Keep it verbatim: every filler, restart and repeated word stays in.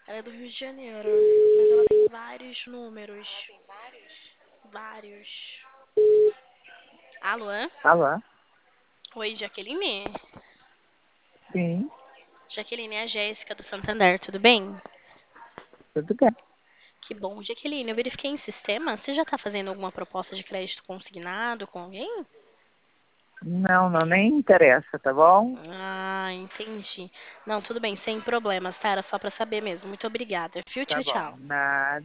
Ela é do Rio de Janeiro, mas ela tem vários números. Vários. Alô? Alô? Oi, Jaqueline? Sim, Jaqueline, é a Jéssica do Santander, tudo bem? tudo bem. Que bom. Jaqueline, eu verifiquei em sistema. Você já está fazendo alguma proposta de crédito consignado com alguém? Não, não, nem interessa, tá bom? Ah, entendi. Não, tudo bem, sem problemas, tá? Era só para saber mesmo. Muito obrigada. Viu? Tá Tchau, bom. tchau. Nada.